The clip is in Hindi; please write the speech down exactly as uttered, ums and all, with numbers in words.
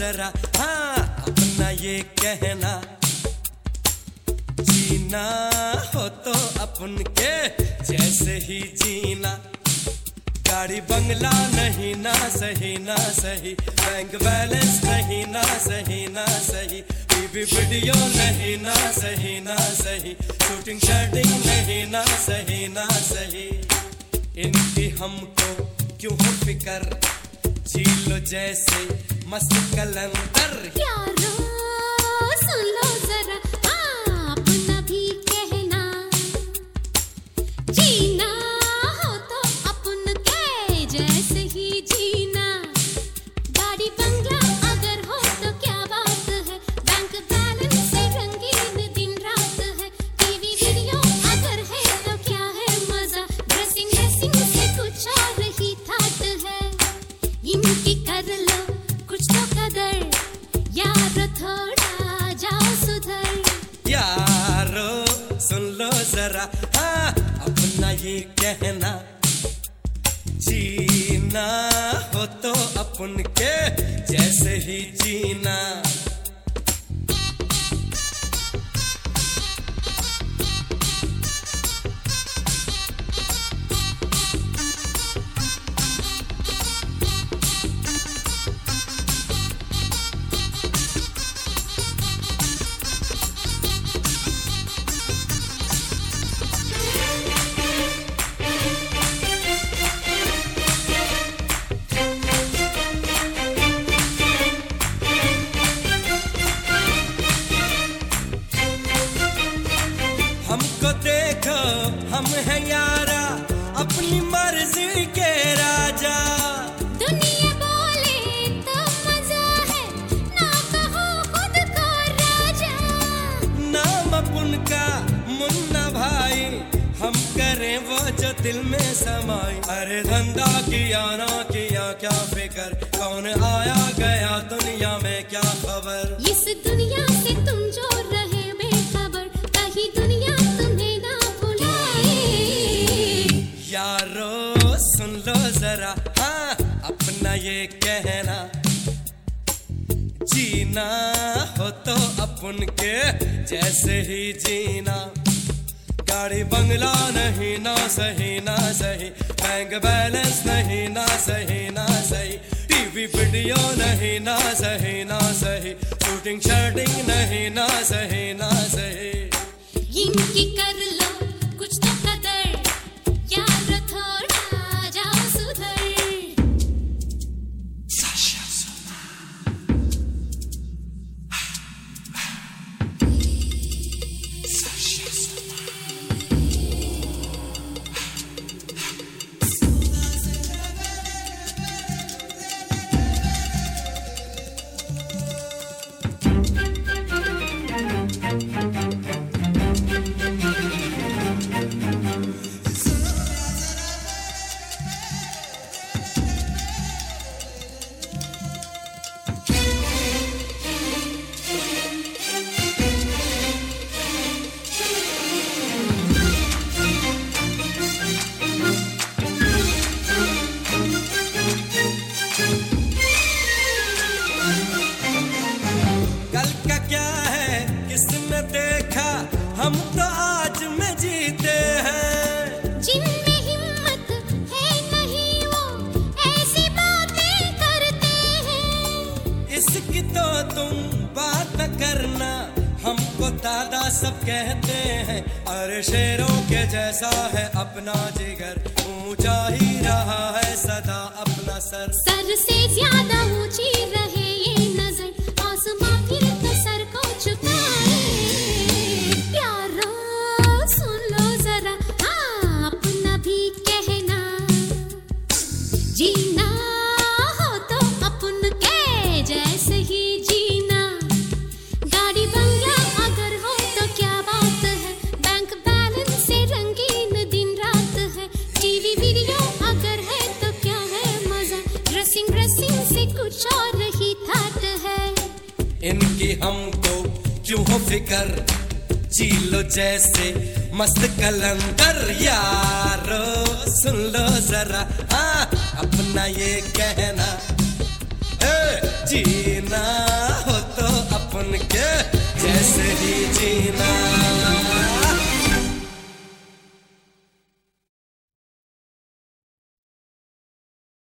जरा, हाँ अपना ये कहना, जीना हो तो अपन के जैसे ही जीना। गाड़ी बंगला नहीं ना सही ना सही, बैंक बैलेंस नहीं ना सही ना सही, टीवी वीडियो नहीं ना सही ना सही, शूटिंग शर्टिंग नहीं ना सही ना सही। इनकी हमको क्यों हो फिकर, जी लो जैसे मस्त कलंदर। यारो सुन लो जरा, अपना भी कहना, जीना हो तो अपन के जैसे ही जीना। गाड़ी बंगला अगर हो तो क्या बात है, बैंक बैलेंस से रंगीन दिन रात है, टीवी वीडियो अगर है तो क्या है मजा, ड्रेसिंग ड्रेसिंग से कुछ और ही ठाट है। इनकी कर लो कुछ तो कदर, यारो थोड़ा जाओ सुधर। यारो सुन लो जरा, हाँ अपना ये कहना, जीना हो तो अपन के जैसे ही जीना। हमको देखो हम हैं यारा, अपनी मर्जी के राजा। दुनिया बोले तो मजा है, ना कहो खुद को राजा। नाम अपन का मुन्ना भाई, हम करें वो जो दिल में समाई। अरे धंधा किया ना किया क्या फिकर, कौन आया गया दुनिया में क्या खबर। इस दुनिया से तुम जो रहे बेखबर, कहीं दुनिया तुम्हें ना भुलाए। यारो सुन लो जरा, हाँ अपना ये कहना, जीना हो तो अपन के जैसे ही जीना। गाड़ी बंगला नहीं ना सही ना सही, बैंक बैलेंस नहीं ना सही ना सही, टीवी वीडियो नहीं ना सही ना सही, शूटिंग शर्टिंग नहीं ना सही ना सही। इनकी कर लो कुछ तो कदर, यार थोड़ा जाओ सुधर। देखा हम तो आज में जीते हैं, जिनमें हिम्मत है नहीं वो ऐसी बातें करते हैं। इसकी तो तुम बात न करना, हमको दादा सब कहते हैं। अरे शेरों के जैसा है अपना जिगर, ऊंचा ही रहा है सदा अपना सर। सर से ज्यादा ऊंची रहे ये नजर, आसमां फिर तो सर को झुकाए। जीना हो तो अपन के जैसे ही जीना। गाड़ी बंगला अगर हो तो क्या बात है, बैंक बैलेंस से रंगीन दिन रात है, टीवी वीडियो अगर है तो क्या है मजा, ड्रेसिंग ड्रेसिंग से कुछ और ही ठाट है। इनकी हमको क्यों हो फिकर, जी लो जैसे मस्त कलंदर। यारो सुन लो जरा, हाँ अपना ये कहना, ए, जीना जीना।